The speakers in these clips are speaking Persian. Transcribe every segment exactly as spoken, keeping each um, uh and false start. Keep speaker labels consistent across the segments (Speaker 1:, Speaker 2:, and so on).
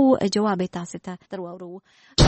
Speaker 1: خو جواب تاسو ته درورو.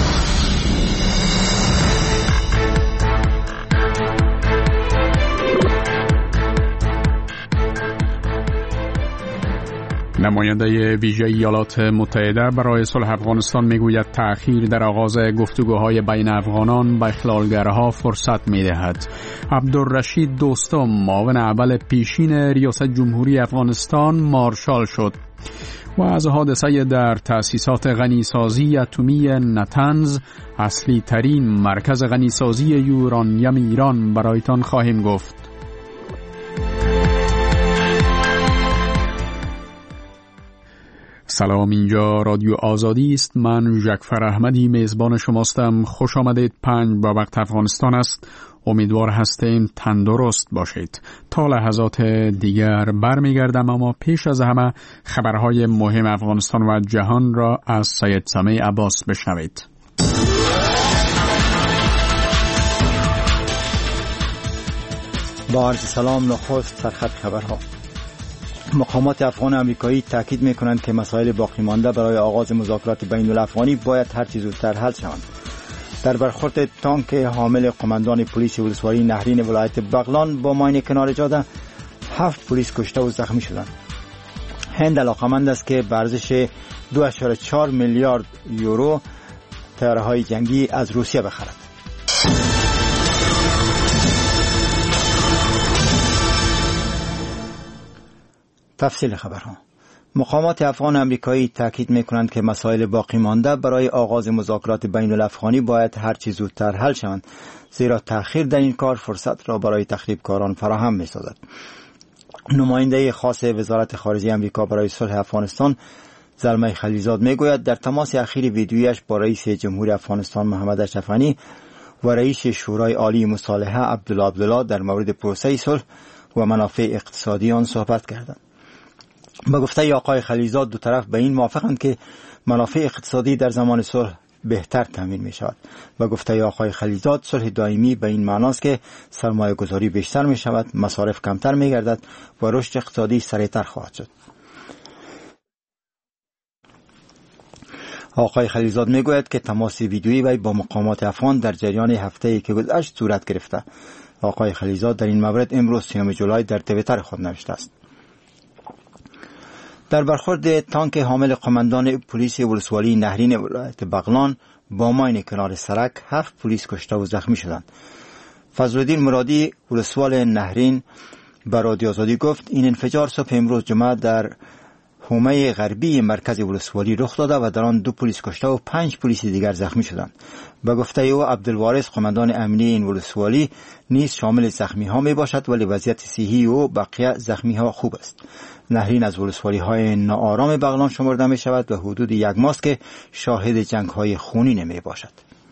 Speaker 2: نماینده ویژه ایالات متحده برای صلح افغانستان میگوید تأخیر در آغاز گفتگوهای بین افغانان به اخلالگرها فرصت میدهد. عبدالرشید دوستم معاون اول پیشین ریاست جمهوری افغانستان مارشال شد. و از حادثه در تأسیسات غنیسازی اتمی نتنز، اصلی ترین مرکز غنیسازی یورانیم ایران، برایتان خواهیم گفت. سلام، اینجا رادیو آزادی است. من ژکفر احمدی میزبان شماستم. خوش آمدید. پنج با وقت افغانستان است. امیدوار هستیم تندرست باشید. تا لحظات دیگر برمیگردم، اما پیش از همه خبرهای مهم افغانستان و جهان را از سید سمیع عباس بشنوید.
Speaker 3: با عرض سلام، نخست سرخط خبرها. مقامات افغان امریکایی تاکید می‌کنند که مسائل باقی مانده برای آغاز مذاکرات بین الافغانی باید هر چه زودتر حل شوند. در برخورد تانک حامل قماندان پلیس ولسوالی نهرین ولایت بغلان با ماین کنار جاده، هفت پلیس کشته و زخمی شدند. هند علاقمند است که به ارزش دو و چهار میلیارد یورو طیاره‌های جنگی از روسیه بخرد. تفصیل خبرها. مقامات افغان امریکایی تاکید می‌کنند که مسائل باقی مانده برای آغاز مذاکرات بین الافغانی باید هر چه زودتر حل شوند، زیرا تأخیر در این کار فرصت را برای تخریبکاران فراهم می‌سازد. نماینده خاص وزارت خارجه امریکا برای صلح افغانستان زلمه خلیلزاد میگوید در تماس اخیر ویدیویش با رئیس جمهوری افغانستان محمد اشرف غنی و رئیس شورای عالی مصالحه عبدالله عبدالله در مورد پروسه صلح و منافع اقتصادی آن صحبت کردند. با گفته آقای خلیلزاد دو طرف به این موافقند که منافع اقتصادی در زمان صلح بهتر تامین می شود. با گفته آقای خلیلزاد صلح دائمی به این معناست که سرمایه گذاری بیشتر می شود، مصارف کمتر می گردد و رشد اقتصادی سریعتر خواهد شد. آقای خلیلزاد می گوید که تماس ویدیویی وی با مقامات افغان در جریان هفته‌ای که گذشت صورت گرفته. آقای خلیلزاد در این مورد امروز سیوم جولای در توییتر خود نوشته است. در برخورد تانک حامل قماندان پلیس ولسوالی نهرین ولایت بغلان با ماین کنار سرک، هفت پلیس کشته و زخمی شدند. فضلالدین مرادی ولسوال نهرین به رادیو آزادی گفت این انفجار صبح امروز جمعه در حومه غربی مرکز ولسوالی رخ داده و در آن دو پلیس کشته و پنج پلیس دیگر زخمی شدند. به گفته او عبدالوارث قماندان امنی این ولسوالی نیز شامل زخمی ها می باشد، ولی وضعیت صحی او بقیه زخمی ها خوب است. نهرین از ولسوالی های ناآرام بغلان شمرده می شود و حدود یک ماست که شاهد جنگ های خونین می باشد.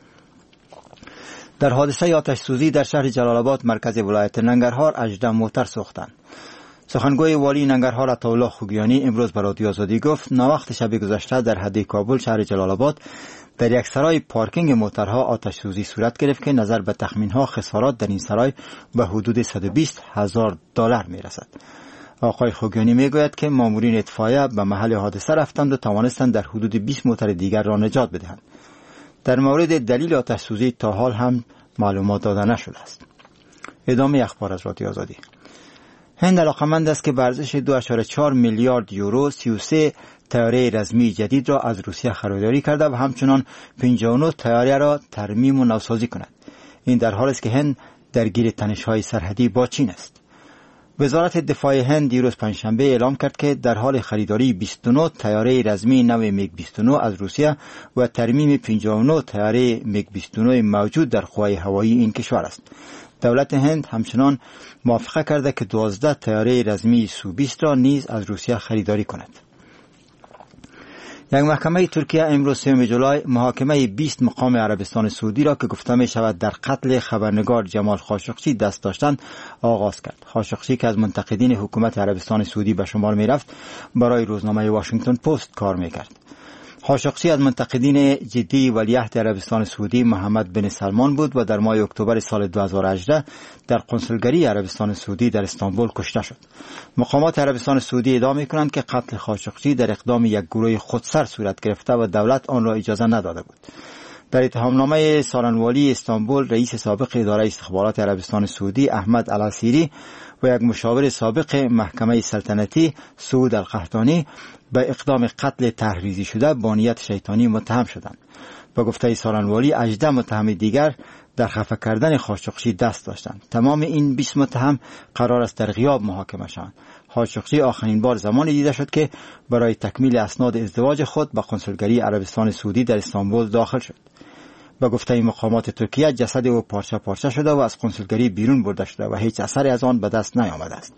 Speaker 3: در حادثه آتش سوزی در شهر جلال آباد مرکز ولایت ننگرهار هجده موتر سوختند. سخنگوی والی ننگرهار عطاالله خوگیانی امروز به رادیو آزادی گفت ناوقت شب گذشته در حد کابل شهر جلال آباد در یک سرای پارکینگ موترها آتش سوزی صورت گرفت که نظر به تخمین‌ها خسارات در این سرای به حدود صد و بیست هزار دلار می‌رسد. آقای خوگیانی میگوید که مامورین اطفائیه به محل حادثه رفتند و توانستند در حدود بیست موتر دیگر را نجات بدهند. در مورد دلیل آتش سوزی تا حال هم معلومات داده نشده است. ادامه اخبار از رادیو آزادی. هند علاقمند است که به ارزش دو و چهار میلیارد یورو سی و سه طیاره رزمی جدید را از روسیه خریداری کرده و همچنان پنجاه و نه طیاره را ترمیم و نوسازی کند. این در حالی است که هند درگیر تنش‌های سرحدی با چین است. وزارت دفاع هند دیروز پنجشنبه اعلام کرد که در حال خریداری بیست و نه طیاره رزمی نو میگ بیست و نه از روسیه و ترمیم پنجاه و نه طیاره میگ بیست و نه موجود در قوای هوایی این کشور است. دولت هند همچنان موافقه کرده که دوازده طیاره رزمی سو بیست را نیز از روسیه خریداری کند. یک محکمه ترکیه امروز سوم جولای محاکمه بیست مقام عربستان سعودی را که گفته می شود در قتل خبرنگار جمال خاشقچی دست داشتند آغاز کرد. خاشقچی که از منتقدین حکومت عربستان سعودی به شمار می رفت برای روزنامه واشنگتن پست کار می کرد. خاشقچی از منتقدین جدی ولیعهد عربستان سعودی محمد بن سلمان بود و در ماه اکتبر سال دو هزار و هجده در کنسولگری عربستان سعودی در استانبول کشته شد. مقامات عربستان سعودی ادعا می‌کنند که قتل خاشقچی در اقدام یک گروه خودسر صورت گرفته و دولت آن را اجازه نداده بود. در اتهامنامه سالنوالی استانبول، رئیس سابق اداره استخبارات عربستان سعودی احمد العسیری و یک مشاور سابق محکمه سلطنتی سعود القحطانی به اقدام قتل تحریزی شده با نیت شیطانی متهم شدند. با گفته سالنوالی هجده متهم دیگر در خفه کردن خاشقچی دست داشتند. تمام این بیست متهم قرار است در غیاب محاکمه شوند. خاشقچی آخرین بار زمانی دیده شد که برای تکمیل اسناد ازدواج خود به کنسولگری عربستان سعودی در استانبول داخل شد. با گفته مقامات ترکیه جسد او پارچه پارچه شده و از کنسولگری بیرون برده شده و هیچ اثری از آن به دست نیامده است.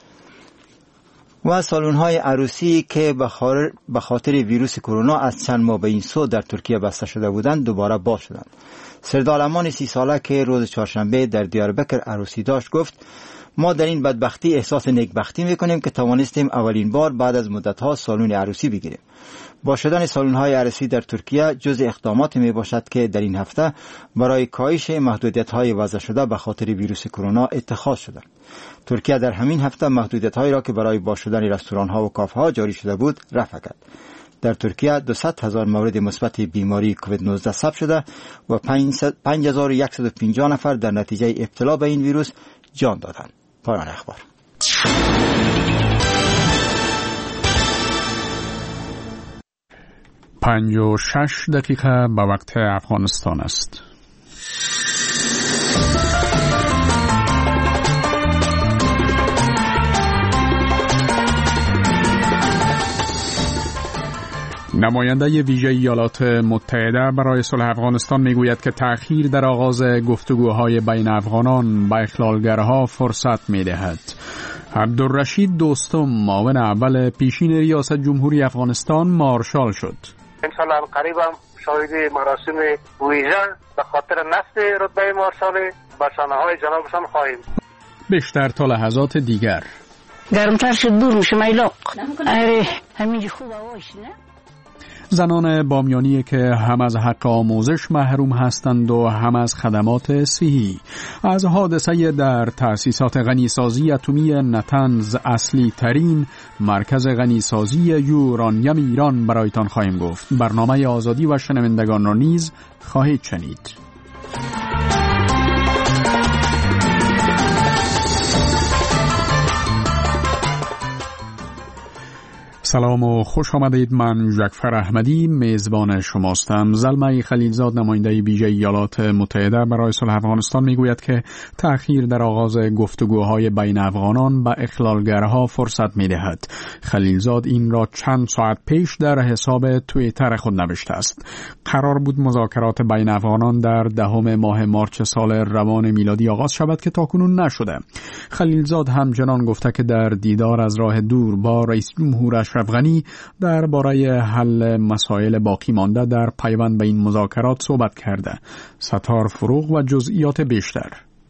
Speaker 3: و سالن‌های عروسی که به خاطر ویروس کرونا از چند ماه به این سو در ترکیه بسته شده بودند دوباره باز شدند. سردارالمان سی ساله که روز چهارشنبه در دیاربکر عروسی داشت گفت: ما در این بدبختی احساس نیکبختی میکنیم که توانستیم اولین بار بعد از مدتها سالن عروسی بگیریم. با شدن سالن‌های عروسی در ترکیه جز اقدامات می باشد که در این هفته برای کاهش محدودیت‌های وضع شده به خاطر ویروس کرونا اتخاذ شده. ترکیه در همین هفته محدودیت‌هایی را که برای باز شدن رستوران‌ها و کافه‌ها جاری شده بود رفع کرد. در ترکیه دویست هزار مورد مثبت بیماری کووید نوزده ثبت شده و پنج هزار و صد و پنجاه نفر در نتیجه ابتلا به این ویروس جان دادند. پایان اخبار.
Speaker 2: پنج و شش دقیقه به وقت افغانستان است. نماینده ویژه ایالات متحده برای صلح افغانستان میگوید که تأخیر در آغاز گفتگوهای بین افغانان به اخلالگرها فرصت میدهد. عبدالرشید دوستم، معاون اول پیشین ریاست جمهوری افغانستان، مارشال شد.
Speaker 4: انشالله قریب هم شاهد مراسم ویژه به خاطر نصب رتبه مارشال به شانه‌های جنابشان خواهیم.
Speaker 2: بیشتر تا لحظات دیگر.
Speaker 5: گرمتر شد دور میشه میلاق. اره همینجی خوب هواش نه؟
Speaker 2: زنان بامیانی که هم از حق آموزش محروم هستند و هم از خدمات صحی. از حادثه در تأسیسات غنیسازی اتمی نتنز اصلی ترین مرکز غنیسازی یورانیم ایران برایتان خواهیم گفت. برنامه آزادی و شنوندگان را نیز خواهید شنید. سلام و خوش آمدید. من جعفر احمدی میزبان شماستم. زلمه خلیلزاد، نماینده ویژه ایالات متحده برای صلح افغانستان، میگوید که تأخیر در آغاز گفتگوهای بین افغانان به اخلالگرها فرصت میدهد. خلیلزاد این را چند ساعت پیش در حساب توییتر خود نوشته است. قرار بود مذاکرات بین افغانان در دهم ماه مارچ سال روان میلادی آغاز شود که تاکنون نشده. خلیلزاد همچنان گفته که در دیدار از راه دور با رئیس جمهور اشرف غنی درباره حل مسائل باقی مانده در پیوند به این مذاکرات صحبت کرده. ستار فروغ و جزئیات بیشتر.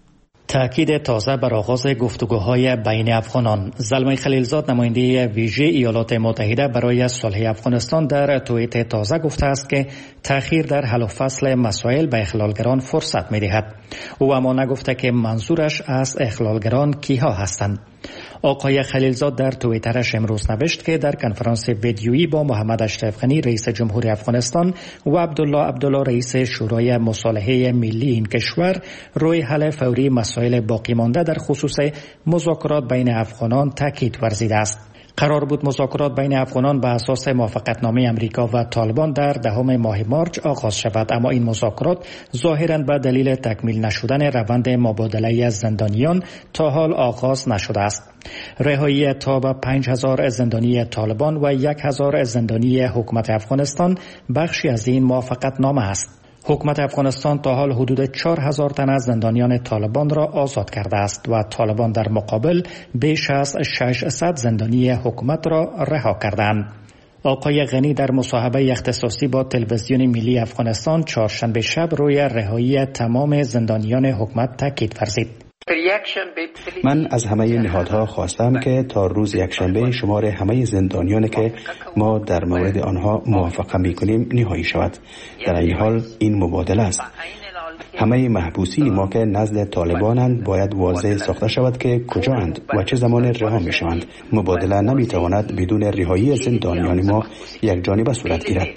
Speaker 6: تأکید تازه بر آغاز گفتگوهای بین افغانان. زلمه خلیلزاد، نماینده ویژه ایالات متحده برای صلح افغانستان، در توییت تازه گفته است که تأخیر در حل و فصل مسائل به اخلالگران فرصت می‌دهد. او اما نگفته که منظورش از اخلالگران کیها هستند. آقای خلیلزاد در توییترش امروز نوشت که در کنفرانس ویدیویی با محمد اشرف غنی رئیس جمهوری افغانستان و عبدالله عبدالله رئیس شورای مصالحه ملی این کشور روی حل فوری مسائل باقی مانده در خصوص مذاکرات بین افغانان تاکید ورزیده است. قرار بود مذاکرات بین افغانان به اساس موافقتنامه امریکا و طالبان در دهم ماه مارچ آغاز شود، اما این مذاکرات ظاهراً به دلیل تکمیل نشدن روند مبادله زندانیان تا حال آغاز نشده است. رهایی تا به پنج هزار زندانی طالبان و یک هزار زندانی حکومت افغانستان بخشی از این موافقتنامه است. حکومت افغانستان تا حال حدود چهار هزار تن از زندانیان طالبان را آزاد کرده است و طالبان در مقابل بیش از ششصد زندانی حکومت را رها کردند. آقای غنی در مصاحبه اختصاصی با تلویزیون ملی افغانستان چهارشنبه شب روی رهایی تمام زندانیان حکومت تاکید ورزید.
Speaker 7: من از همه نهادها خواستم که تا روز یکشنبه شمار همه زندانیانی که ما در مورد آنها موافقه می‌کنیم نهایی شود. در این حال این مبادله است. همه محبوسین ما که نزد طالبانند باید واضح ساخته شود که کجااند و چه زمان رها می‌شوند. مبادله نمی‌تواند بدون رهایی زندانیان ما یک جانبه صورت گیرد.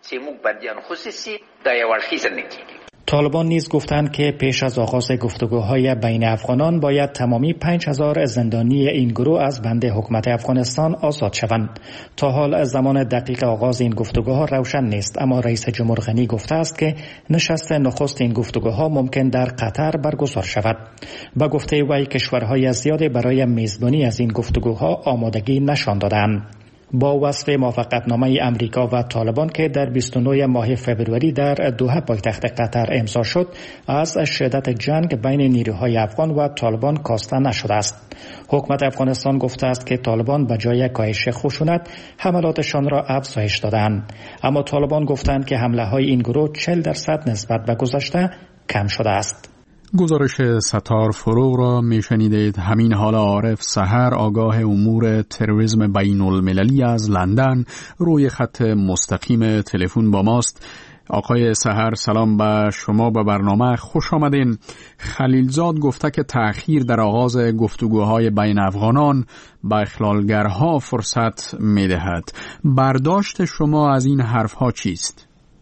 Speaker 6: طالبان نیز گفتند که پیش از آغاز گفتگوهای بین افغانان باید تمامی پنج هزار زندانی این گروه از بند حکومت افغانستان آزاد شوند. تا حال زمان دقیق آغاز این گفتگوها روشن نیست، اما رئیس جمهور غنی گفته است که نشست نخست این گفتگوها ممکن در قطر برگزار شود. با گفته وی کشورهای زیادی برای میزبانی از این گفتگوها آمادگی نشان دادند. با وصف موافقتنامه امریکا و طالبان که در بیست و نه ماه فوریه در دوحه پایتخت قطر امضا شد، از شدت جنگ بین نیروهای افغان و طالبان کاسته نشده است. حکومت افغانستان گفته است که طالبان به جای کاهش خشونت حملاتشان را افزایش دادند، اما طالبان گفتند که حمله های این گروه چهل درصد نسبت به گذشته کم شده است.
Speaker 2: گزارش ستار فروغ را میشنیدید. همین حال عارف سحر، آگاه امور تروریسم بین المللی از لندن، روی خط مستقیم تلفن با ماست. آقای سحر، سلام به شما، به برنامه خوش آمدین. خلیلزاد گفته که تأخیر در آغاز گفتگوهای بین افغانان به اخلالگرها فرصت میدهد. برداشت شما از این حرفها چیست؟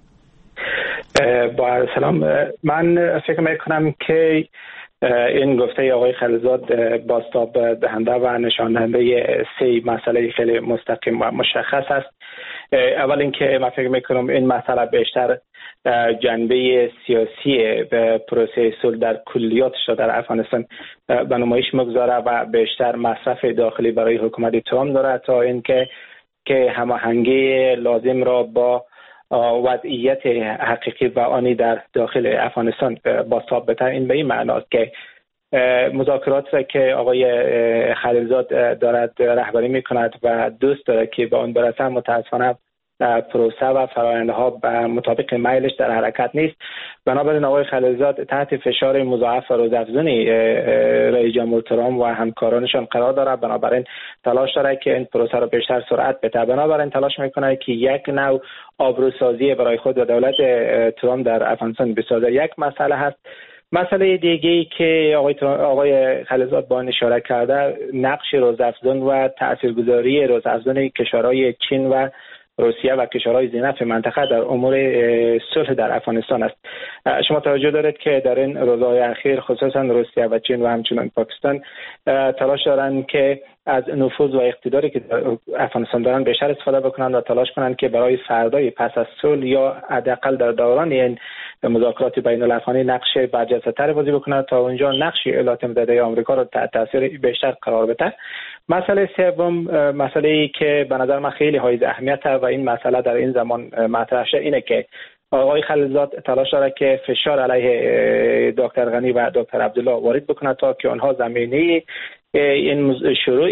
Speaker 8: با سلام، من فکر میکنم که این گفته آقای خلیلزاد بازتاب دهنده و نشان دهنده سه مسئله خیلی مستقیم و مشخص است. اول اینکه من فکر میکنم این مسئله بیشتر جنبه سیاسی به پروسه صلح در کلیاتش در افغانستان به نمایش میگذاره و بیشتر مصرف داخلی برای حکومت ترامپ داره تا اینکه که هماهنگی لازم را با وضعیت حقیقی و آنی در داخل افغانستان بازتاب بده. این به این معناست که مذاکرات را که آقای خلیلزاد دارد رهبری میکند و دوست دارد که به آن برسه، متاسفانه پروسه و فرآیندها به مطابق میلش در حرکت نیست. بنابراین آقای خلیلزاد تحت فشار مضاعف و روزافزونی رئیس جمهور ترامپ و همکارانشان قرار دارد. بنابراین تلاش دارد که این پروسه را بیشتر سرعت بده. بنابراین تلاش میکنه که یک نوع آبروسازی برای خود و دولت ترامپ در افغانستان بسازه. یک مسئله هست. مسئله دیگه‌ای که آقای آقای خلیلزاد با آن اشاره کرده، نقش روزافزون و تاثیرگذاری روزافزون کشورهای چین و روسیه و کشورهای ذی‌نفع منطقه در امور صلح در افغانستان است. شما توجه دارید که در این روزهای اخیر خصوصا روسیه و چین و همچنین پاکستان تلاش دارند که از نفوذ و اقتداری که در افغانستان دارن بیشتر استفاده بکنند و تلاش کنند که برای فردای پس از صلح یا حداقل در دوران این مذاکرات بین الافغانی نقش برجسته‌تر بازی بکنند تا اونجا نقش ایالات متحده آمریکا را تحت تاثیر بیشتر قرار بده. مسئله سوم، مسئله‌ای که به نظر من خیلی حائز اهمیت و این مسئله در این زمان مطرح شده اینه که آقای خلیلزاد تلاش داره که فشار علیه دکتر غنی و دکتر عبدالله وارد بکنه تا که آنها زمینه این شروع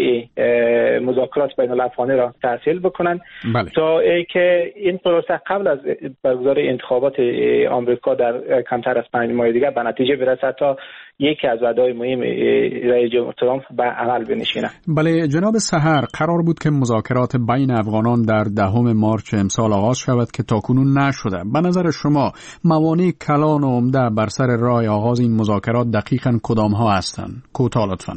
Speaker 8: مذاکرات بین الافغانی را تحصیل بکنند. بله. تا که این پروسه قبل از برگزار انتخابات آمریکا در کمتر از پنج ماه دیگر به نتیجه برسد تا یکی از وعده‌های مهم رئیس جمهور ترامپ به عمل بنشیند.
Speaker 2: بله جناب سحر، قرار بود که مذاکرات بین افغانان در دهم مارچ امسال آغاز شود که تاکنون نشده. به نظر شما موانع کلان و عمده بر سر راه آغاز این مذاکرات دقیقاً کدام ها هستند؟ کوتاه لطفاً.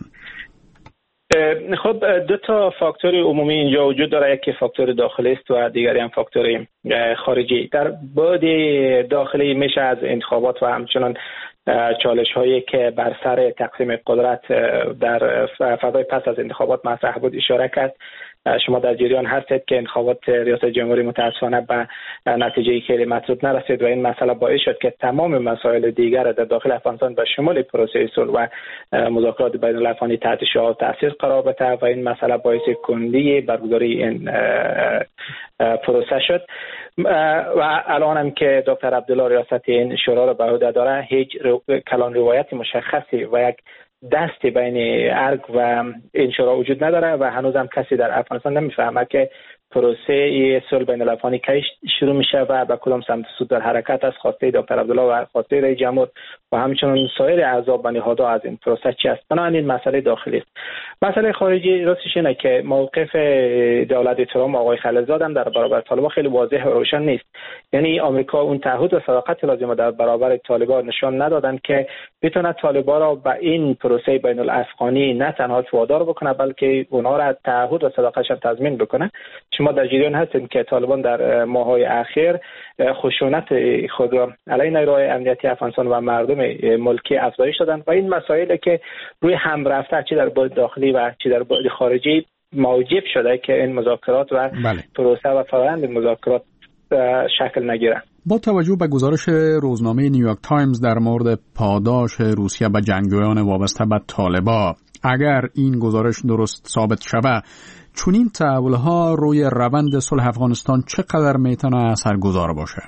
Speaker 8: خب دو تا فاکتور عمومی اینجا وجود داره، یکی فاکتور داخلی است و دیگری هم فاکتور خارجی. در بعد داخلی میشه از انتخابات و همچنان چالش هایی که بر سر تقسیم قدرت در فضای پس از انتخابات مطرح بود اشاره کرد. شما در جریان هستید که انتخابات ریاست جمهوری متاسفانه به نتیجه خیلی مطلوب نرسید و این مسئله باعث شد که تمام مسائل دیگر در داخل افغانستان به شمول پروسه صلح و مذاکرات بین الافغانی تحت شعاع تاثیر قرار بده و این مسئله باعث کندی برگزاری این پروسه شد. و الان هم که دکتر عبدالله ریاست این شورا را به عهده داره، هیچ کلان روایت مشخصی و یک دست بین ارگ و این شورا وجود نداره و هنوز هم کسی در افغانستان نمیفهمه که پروسه صلح بین الافغانی کی شروع میشه و به کدام سمت سو در حرکت است، خواسته دکتر عبدالله و خواسته رئیس جمهور و همچنین سایر اعضا و نهادها از این پروسه چی است. بنابراین مسئله داخلی است. مسئله خارجی راستش اینه که موقف دولت ترامپ آقای خلیلزاد هم در برابر طالبان خیلی واضح و روشن نیست. یعنی آمریکا اون تعهد و صداقت لازم در برابر طالبان نشان ندادن که بتونه طالبان را به این پروسه بین الافغانی نه تنها وادار بکنه بلکه اونها را تعهد و صداقتش تضمین بکنه. شما در جریان هستین که طالبان در ماه‌های اخیر خشونت خود را علیه نیروهای امنیتی افغانستان و مردم ملکی افزایش دادن و این مسائلی که روی هم رفته چه در بعد داخلی و چه در بعد خارجی موجب شده که این مذاکرات و
Speaker 2: بله.
Speaker 8: پروسه و فرآیند مذاکرات شکل نگیره.
Speaker 2: با توجه به گزارش روزنامه نیویورک تایمز در مورد پاداش روسیه به جنگجویان وابسته به طالبان، اگر این گزارش درست ثابت شود، چنین تحول‌ها روی روند صلح افغانستان چقدر میتونه اثرگذار باشه؟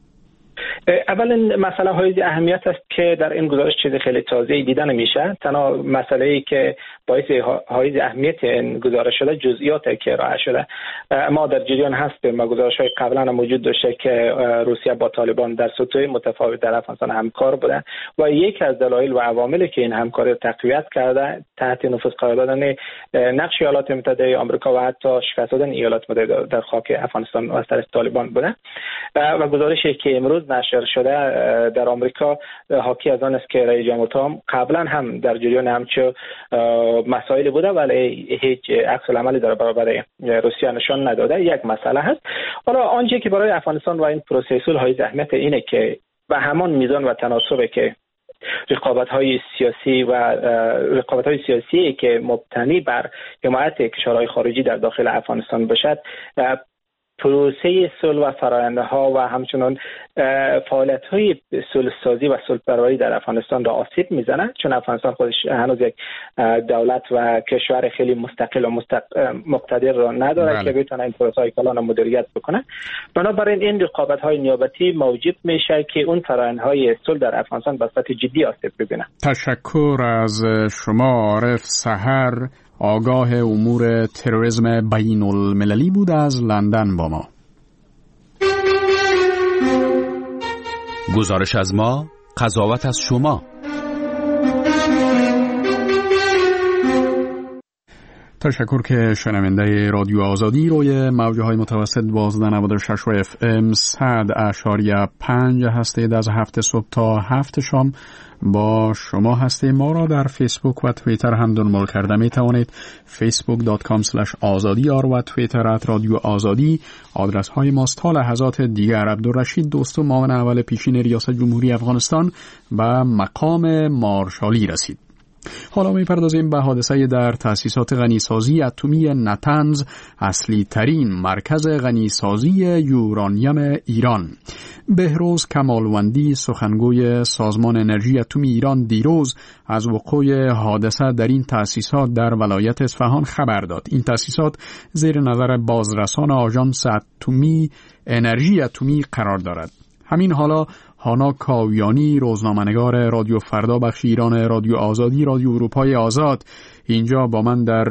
Speaker 8: اولا مسئله های اهمیت است که در این گزارش چیز خیلی تازه‌ای دیده نمیشه. تنها مسئله‌ای که باعث های اهمیت این گزارش شده جزئیاتی که ارائه شده. ما در جریان هستیم و گزارش‌های قبلا هم موجود داشته که روسیه با طالبان در سطوح متفاوت در افغانستان همکار بوده و یکی از دلایل و عواملی که این همکاری تقویت کرده تحت نفوذ قرار دادن نقش ایالات متحده آمریکا و حتی شکست دادن ایالات متحده در خاک افغانستان از طرف طالبان بوده. و گزارشی که امروز نشر شده در آمریکا حاکی از آن است که رئیس جمهور ترامپ قبلا هم در جریان همچو مسائل بوده ولی هیچ عکس العملی در برابر روسیه نشان نداده. یک مسئله هست. حالا آنچه که برای افغانستان و این پروسه صلح های اهمیت اینه که به همان میزان و تناسبی که رقابت‌های سیاسی و رقابت‌های سیاسی که مبتنی بر حمایت کشورهای خارجی در داخل افغانستان باشد، پروسه صلح و فرآیندها و همچنین فعالیت‌های صلح‌سازی و صلح‌پروری در افغانستان را آسیب می‌زنند، چون افغانستان خودش هنوز یک دولت و کشور خیلی مستقل و مستق... مقتدر را نداره بله. که بتونه این پروسه‌های کلان را مدیریت بکنه. بنابراین این رقابت‌های نیابتی موجب میشه که اون فرآیندهای صلح در افغانستان به صورت جدی آسیب ببینه.
Speaker 2: تشکر از شما عارف سحر، آگاه امور تروریسم بین المللی بود از لندن با ما.
Speaker 9: گزارش از ما، قضاوت از شما.
Speaker 2: تشکر که شنونده رادیو آزادی روی موجه های متوسط دوازده نود و شش و اف ام صد اشاریه پنج هستید. از هفت صبح تا هفت شام با شما هستیم. ما را در فیسبوک و توییتر هم دنبال کرده می توانید. فیسبوک دات کام اسلش آزادی آر و توییتر ات رادیو آزادی آدرس های ماست. تا لحظات دیگر عبدالرشید دوستو معاون اول پیشین ریاست جمهوری افغانستان به مقام مارشالی رسید. حالا می‌پردازیم به حادثه در تأسیسات غنیسازی اتمی نتنز، اصلی ترین مرکز غنیسازی یورانیم ایران. بهروز کمالوندی، سخنگوی سازمان انرژی اتمی ایران، دیروز از وقوع حادثه در این تأسیسات در ولایت اصفهان خبر داد. این تأسیسات زیر نظر بازرسان آژانس اتمی انرژی اتمی قرار دارد. همین حالا هانا کاویانی، روزنامه‌نگار رادیو فردا بخش ایران رادیو آزادی، رادیو اروپای آزاد، اینجا با من در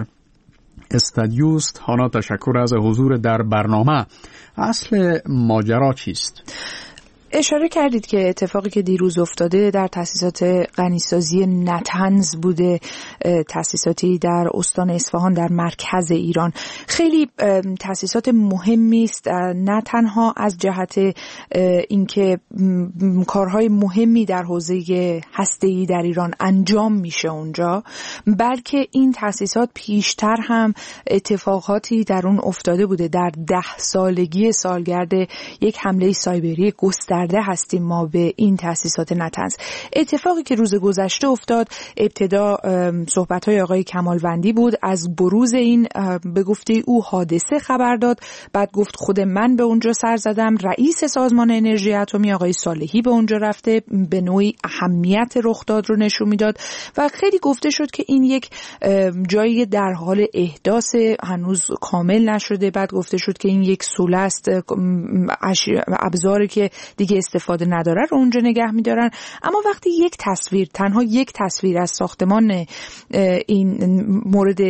Speaker 2: استادیوست. هانا، تشکر از حضور در برنامه. اصل ماجرا چیست؟
Speaker 10: اشاره کردید که اتفاقی که دیروز افتاده در تأسیسات غنیسازی نتنز بوده، تأسیساتی در استان اصفهان در مرکز ایران. خیلی تأسیسات مهمی است، نه تنها از جهت اینکه کارهای مهمی در حوزه هسته‌ای در ایران انجام میشه اونجا، بلکه این تأسیسات پیشتر هم اتفاقاتی در اون افتاده بوده. در ده سالگی سالگرد یک حمله سایبری گسترده هستیم ما به این تأسیسات نتنز. اتفاقی که روز گذشته افتاد، ابتدا صحبت‌های آقای کمالوندی بود، از بروز این به گفته او حادثه خبر داد، بعد گفت خود من به اونجا سر زدم، رئیس سازمان انرژی اتمی آقای صالحی به اونجا رفته، به نوعی اهمیت رخداد رو نشون میداد و خیلی گفته شد که این یک جایی در حال احداث، هنوز کامل نشده. بعد گفته شد که این یک سوله است، ابزاری که دیگه دیگه استفاده نداره رو اونجا نگه میدارن. اما وقتی یک تصویر، تنها یک تصویر از ساختمان این مورد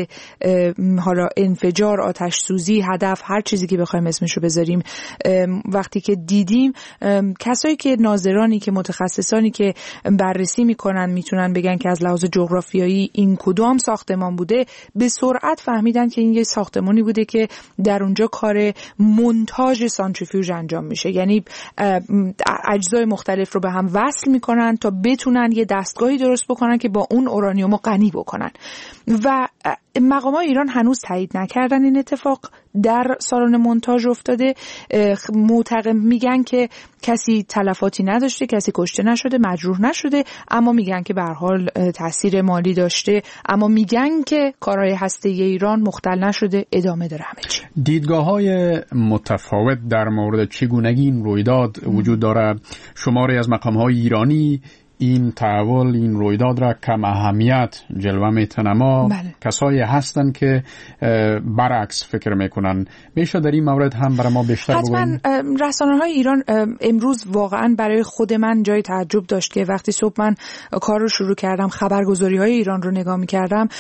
Speaker 10: حالا انفجار، آتش سوزی، هدف، هر چیزی که بخوایم اسمشو بذاریم، وقتی که دیدیم، کسایی که ناظرانی که متخصصانی که بررسی میکنن میتونن بگن که از لحاظ جغرافیایی این کدام ساختمان بوده، به سرعت فهمیدن که این یه ساختمانی بوده که در اونجا کار مونتاژ سانتریفیوژ انجام میشه، یعنی اجزای مختلف رو به هم وصل میکنن تا بتونن یه دستگاهی درست بکنن که با اون اورانیوم رو غنی بکنن. و مقامات ایران هنوز تایید نکردن این اتفاق در سالن مونتاژ افتاده. معتقد میگن که کسی تلفاتی نداشته، کسی کشته نشده، مجروح نشده، اما میگن که به هر حال تاثیر مالی داشته، اما میگن که کارهای هسته‌ای ایران مختل نشده، ادامه داره همه چی.
Speaker 2: دیدگاه‌های متفاوت در مورد چگونگی این رویداد وجود داره. شماری از مقام‌های ایرانی این تحول، این رویداد را کم اهمیت جلوه میتن، اما بله. کسایی هستن که برعکس فکر میکنن. میشه در این مورد هم برای ما بیشتر بگوین؟
Speaker 10: حتما. رسانه‌های ایران امروز واقعا برای خود من جای تعجب داشت که وقتی صبح من کار رو شروع کردم، خبرگزاری‌های ایران رو نگاه میکردم،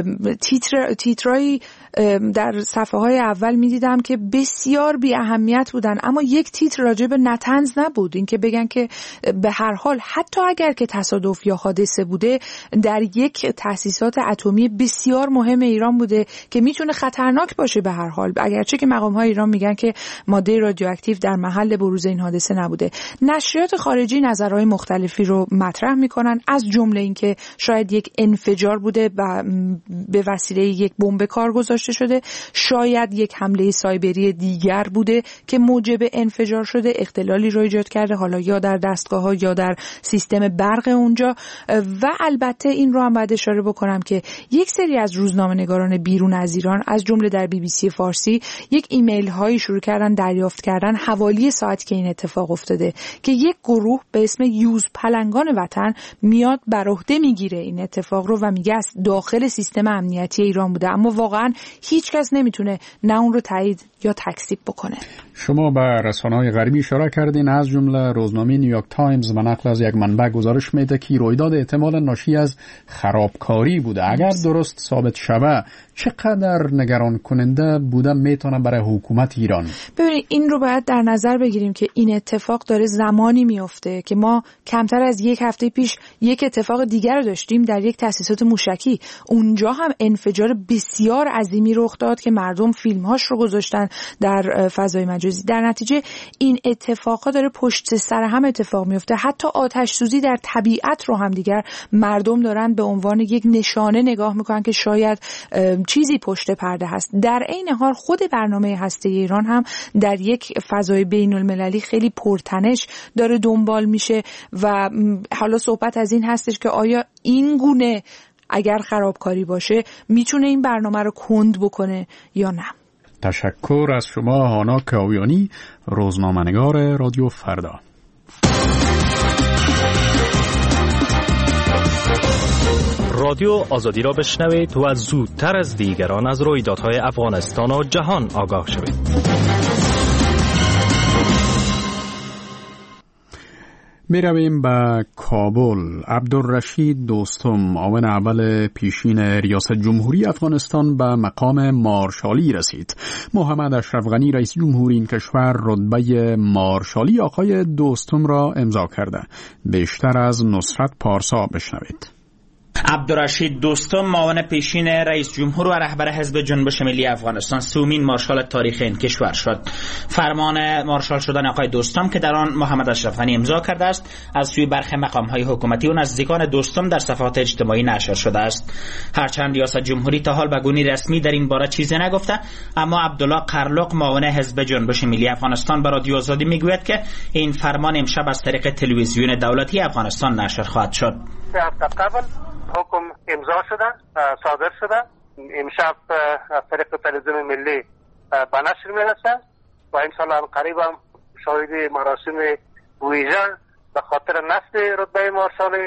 Speaker 10: تیتر تیترایی در صفحه های اول میدیدم که بسیار بی اهمیت بودن، اما یک تیتر راجع به نتنز نبود. این که بگن که به هر حال حتی اگر که تصادف یا حادثه بوده، در یک تأسیسات اتمی بسیار مهم ایران بوده که میتونه خطرناک باشه به هر حال، اگرچه که مقام های ایران میگن که ماده رادیواکتیو در محل بروز این حادثه نبوده. نشریات خارجی نظرهای مختلفی رو مطرح میکنن، از جمله این که شاید یک انفجار بوده و به وسیله یک بمب کار گذاشته شده، شاید یک حمله سایبری دیگر بوده که موجب انفجار شده، اختلالی رو ایجاد کرده، حالا یا در دستگاه‌ها یا در سیستم برق اونجا. و البته این رو هم باید اشاره بکنم که یک سری از روزنامه‌نگاران بیرون از ایران، از جمله در بی بی سی فارسی، یک ایمیل هایی شروع کردن دریافت کردن حوالی ساعتی که این اتفاق افتاده که یک گروه به اسم یوز پلنگان وطن میاد بر عهده میگیره این اتفاق رو و میگه از داخل سیستم امنیتی ایران بوده، اما واقعا هیچ کس نمیتونه نه اون رو تایید یا تکذیب بکنه.
Speaker 2: شما به رسانه‌های غربی اشاره کردین، از جمله روزنامه نیویورک تایمز و نقل از یک منبع گزارش میده که رویداد احتمالاً ناشی از خرابکاری بوده. اگر درست ثابت شود چقدر نگران کننده بوده میتونه برای حکومت ایران؟
Speaker 10: ببینید این رو باید در نظر بگیریم که این اتفاق داره زمانی میفته که ما کمتر از یک هفته پیش یک اتفاق دیگر رو داشتیم در یک تأسیسات موشکی. اونجا هم انفجار بسیار عظیمی رخ داد که مردم فیلم‌هاش رو گذاشتن در فضای مجازی. در نتیجه این اتفاقا داره پشت سر هم اتفاق میفته. حتی آتش سوزی در طبیعت رو هم دیگر مردم دارن به عنوان یک نشانه نگاه میکنن که شاید چیزی پشت پرده هست. در عین حال خود برنامه هسته ایران هم در یک فضای بین المللی خیلی پرتنش داره دنبال میشه و حالا صحبت از این هستش که آیا این گونه اگر خرابکاری باشه میتونه این برنامه رو کند بکنه یا نه.
Speaker 2: تشکر از شما هانا کاویانی، روزنامه‌نگار رادیو فردا.
Speaker 11: رادیو آزادی را بشنوید و زودتر از دیگران از رویدادهای افغانستان و جهان آگاه شوید.
Speaker 2: می رویم به کابل. عبدالرشید دوستم، معاون اول پیشین ریاست جمهوری افغانستان، به مقام مارشالی رسید. محمد اشرف غنی رئیس جمهوری این کشور رتبه مارشالی آقای دوستم را امضا کرده. بیشتر از نصرت پارسا بشنوید.
Speaker 12: عبدالرشید دوستم، معاون پیشین رئیس جمهور و رهبر حزب جنبش ملی افغانستان، سومین مارشال تاریخ این کشور شد. فرمان مارشال شدن آقای دوستم که در آن محمد اشرف غنی امضا کرده است، از سوی برخی مقام‌های حکومتی و نزدیکان دوستم در صفحات اجتماعی نشر شده است. هرچند ریاست جمهوری تا حال به گونی رسمی در این باره چیزی نگفته، اما عبدالله قرلق، معاون حزب جنبش ملی افغانستان، به رادیو آزادی میگوید که این فرمان امشب از طریق تلویزیون دولتی افغانستان نشر خواهد شد.
Speaker 4: حکم امضا شده، صادر شده، امشب از طریق تلویزیون ملی به نشر میرسه و انشاءالله قریب هم شاهد مراسم ویژه به خاطر نصب رتبه مارشالی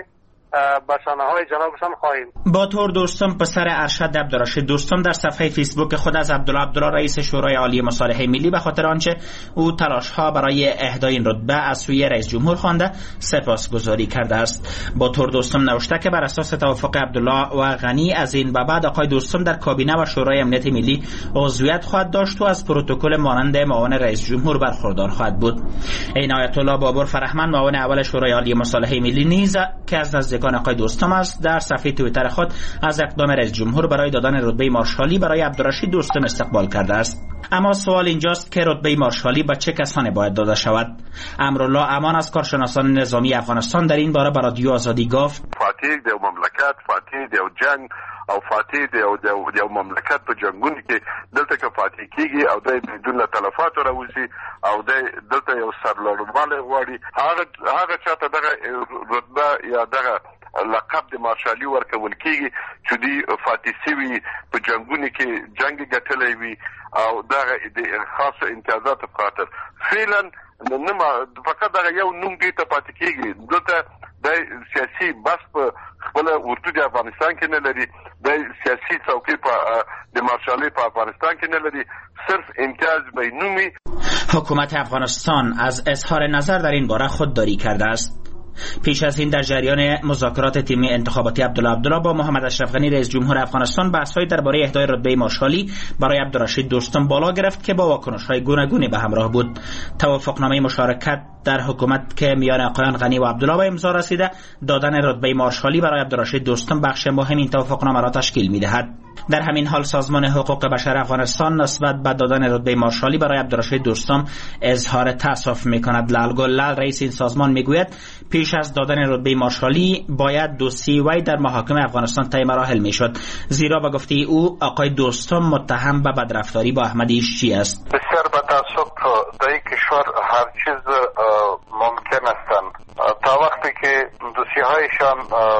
Speaker 4: به شانه‌های جنابشان خواهیم.
Speaker 12: با طور دوستم پسر ارشد عبدالرشید دوستم در صفحه فیسبوک خود از عبدالله عبدالله رئیس شورای عالی مصالحه ملی به خاطر آنچه او تلاش‌ها برای اهدای این رتبه از سوی رئیس جمهور خوانده سپاسگزاری کرده است. با طور دوستم نوشته که بر اساس توافق عبدالله و غنی از این به بعد آقای دوستم در کابینه و شورای امنیت ملی عضویت خواهد داشت و از پروتکل مانند معاون رئیس جمهور برخوردار خواهد بود. این آیت الله بابر فرهمند معاون اول شورای عالی مصالحه ملی نیز که از نزدیکان آقای دوستم است در صفحه توییتر خود از اقدام رئیس جمهور برای دادن رتبه مارشالی برای عبدالرشید دوستم استقبال کرده است. اما سوال اینجاست که رتبه مارشالی به چه کسانی باید داده شود؟ امرالله امان از کارشناسان نظامی افغانستان در این باره به رادیو آزادی گفت:
Speaker 13: فاتح د مملکت، فاتح د جنگ او فاتح د د مملکت په جنگونو کې دلته کې فاتح کیږي او د بدون تلفات راوځي او د دلته یو سرلوړواله غواړي. هغه هغه چاته دغه رتبه یا دغه لقب د مارشالي ورکول کیږي چې دی فاتح سوي په جنگونو کې جنگ ګټلې وي او دغه د خاصه امتیازات په خاطر فعلا نه فقط دغه یو نوم دی ته پاتې کیږي. دلته د سیاسي بس په خپل ورته د افغانستان کې نه لري، د سیاسي څوکۍ په د مارشالي په افغانستان کې نه لري، صرف امتیاز به نومي.
Speaker 12: حکومت افغانستان از اظهار نظر در این باره خودداری کرده است. پیش از این در جریان مذاکرات تیمی انتخاباتی عبدالله عبدالله با محمد اشرف غنی رئیس جمهور افغانستان بحث‌های درباره اهدای رتبه مارشالی برای عبدالرشید دوستم بالا گرفت که با واکنش‌های گوناگونی به همراه بود. توافقنامه مشارکت در حکومت که میان آقایان غنی و عبدالله به امضا رسیده دادن رتبه مارشالی برای عبدالرشید دوستم بخش مهم این توافقنامه را تشکیل می‌دهد. در همین حال سازمان حقوق بشر افغانستان نسبت به دادن رتبه مارشالی برای عبدالرشید دوستم اظهار تأسف می‌کند. لال گلال رئیس این سازمان میگوید پیش از دادن رتبه مارشالی باید دوسیه وی در محاکم افغانستان طی مراحل میشد، زیرا به گفته او آقای دوستم متهم به بدرفتاری با احمدی ایشچی است.
Speaker 13: بسیار با تأسف در این کشور هر چیز ممکن است تا وقتی که دوسیه هایشان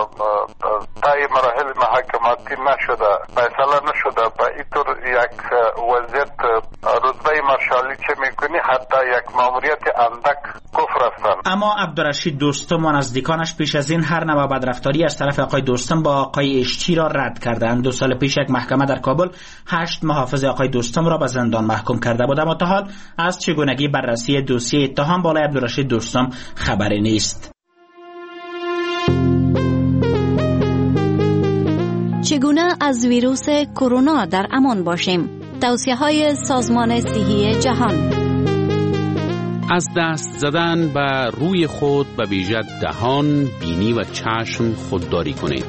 Speaker 13: طی مراحل محاکماتی نشده، فیصله نشده، با اینطور یک وضعیت رتبه مارشالی چه میکنی حتی یک ماموریت اندک کفر هستند.
Speaker 12: اما عبدالرشید دوستم و نزدیکانش پیش از این هر نوع بدرفتاری از طرف آقای دوستم با آقای ایشچی را رد کردند. دو سال پیش یک محکمه در کابل هشت محافظ آقای دوستم را به زندان محکوم کرده بود، اما تا حال از چگونگی بررسی دوسیه اتهام بالای عبدالرشید دوستم خبری نیست.
Speaker 1: چگونه از ویروس کرونا در امان باشیم؟ توصیه‌های سازمان صحی جهان.
Speaker 9: از دست زدن به روی خود به ویژه دهان، بینی و چشم خودداری کنید.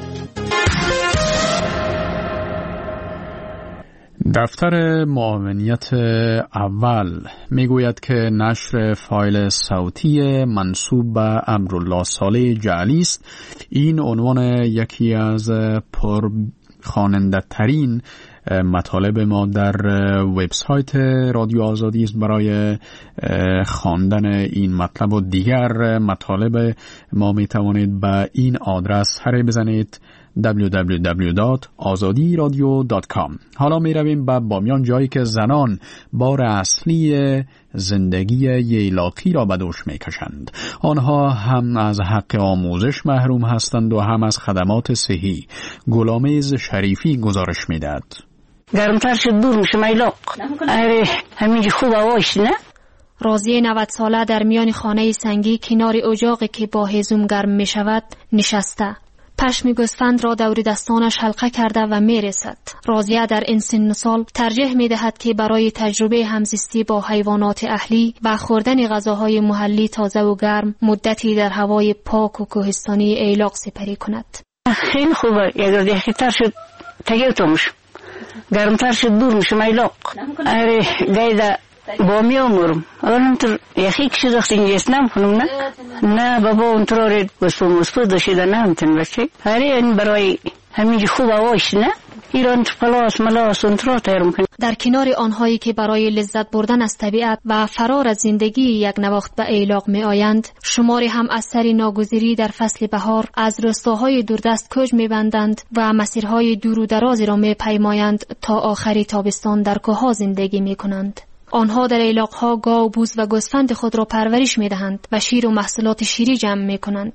Speaker 2: دفتر معاونیت اول میگوید که نشر فایل صوتی منسوب به امرالله صالح جعلی است. این عنوان یکی از پر خواننده ترین مطالب ما در وبسایت رادیو آزادی است. برای خواندن این مطلب و دیگر مطالب ما می توانید به این آدرس سر بزنید دبلیو دبلیو دبلیو دات آزادی رادیو دات کام. حالا می رویم به بامیان، جایی که زنان بار اصلی زندگی ییلاقی را به دوش می کشند. آنها هم از حق آموزش محروم هستند و هم از خدمات صحی. غلامیز شریفی گزارش می دهد.
Speaker 5: گرمتر شد دور میشه میلاق. اره همینجی خوب هواش نه؟
Speaker 14: راضیه نود ساله در میان خانه سنگی کنار اجاقی که با هیزم گرم می شود نشسته. پشم گوسفند را دور دستانش حلقه کرده و می رسد. راضیه در این سن سال ترجیح می دهد که برای تجربه همزیستی با حیوانات اهلی و خوردن غذاهای محلی تازه و گرم مدتی در هوای پاک و کوهستانی ایلاق سپری کند.
Speaker 5: خیلی خوبه. اگر دیگه شد تگیر تو میشه. گرمتر شد دور میشه میلاق. اره گایده با می امورم اولم تر یخی کشی دخت اینجاست نم کنم نه نه بابا اونتر آرید بسپو مسپو داشته نه همتن بچه اره این برای همینجی خوب هواش نه ایران پلاس ملاس اونتر تیرم کنم.
Speaker 14: در کنار آنهایی که برای لذت بردن از طبیعت و فرار از زندگی یک نواخت به ایلاق می آیند، شماری هم از سر ناگزیری در فصل بهار از روستاهای دوردست کوچ می بندند و مسیرهای دور و درازی را می پیمایند تا آخری تابستان در کوهها زندگی می کنند. آنها در ایلاق‌ها گاو، بوز و گوسفند خود را پرورش می‌دهند و شیر و محصولات شیری جمع می‌کنند.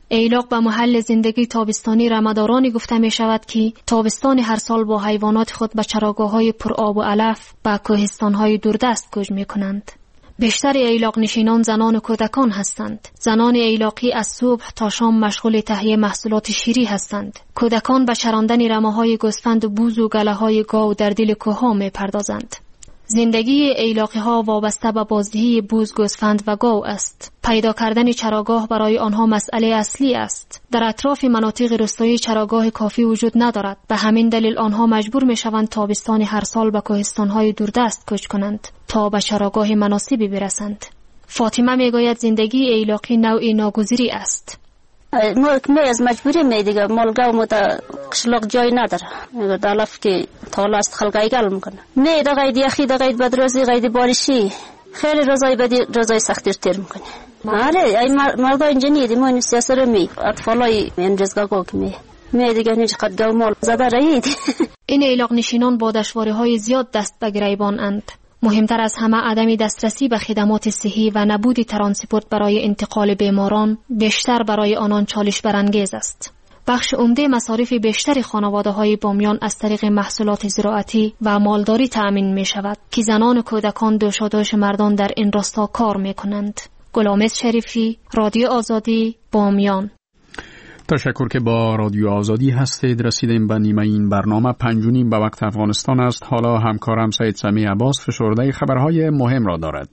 Speaker 14: ایلاق به محل زندگی تابستانی رمدارانی گفته می شود که تابستان هر سال با حیوانات خود به چراگاه‌های پرآب و علف و کوهستان‌های دوردست کوچ می‌کنند. بیشتر ایلاق نشینان زنان و کودکان هستند. زنان ایلاقی از صبح تا شام مشغول تهیه محصولات شیری هستند. کودکان به چراندن رمه‌های گوسفند و بوز و گله‌های گاو در دل کوه‌ها می‌پردازند. زندگی ایلاقی ها وابسته به بازدهی بوز، گوسفند و گاو است. پیدا کردن چراگاه برای آنها مسئله اصلی است. در اطراف مناطق روستایی چراگاه کافی وجود ندارد. به همین دلیل آنها مجبور می شوند تابستان هر سال به کوهستان‌های دوردست کوچ کنند تا به چراگاه مناسبی برسند. فاطمه می گوید زندگی ایلاقی نوعی ناگزیری است.
Speaker 15: ما از مجبوری می دیگه مالگا و متا قشلاق جای نداره. دالف که تالا است خلقای گل میکنه. می دا قید یخی دا قید بدروزی قید بارشی خیلی روزای بدی روزای سختی رو تیر میکنه. آره ای مردا اینجا نیدیم ما این سیاسه رو می اطفالای این رزگاه که می می دیگه هیچ قد گل مال زده رایید.
Speaker 14: این ایلاق نشینان با دشواری های زیاد دست به گریبان اند. مهمتر از همه عدم دسترسی به خدمات صحی و نبود ترانسپورت برای انتقال بیماران بیشتر برای آنان چالش برانگیز است. بخش عمده مصارف بیشتر خانواده‌های بامیان از طریق محصولات زراعتی و مالداری تأمین می شود که زنان و کودکان دوشادوش مردان در این راستا کار می کنند. گلامز شریفی، رادیو آزادی، بامیان.
Speaker 2: تشکر که با رادیو آزادی هستید. رسیدیم به نیمه این برنامه. پنج و نیم به وقت افغانستان است. حالا همکارم سید سمی عباس فشرده خبرهای مهم را دارد.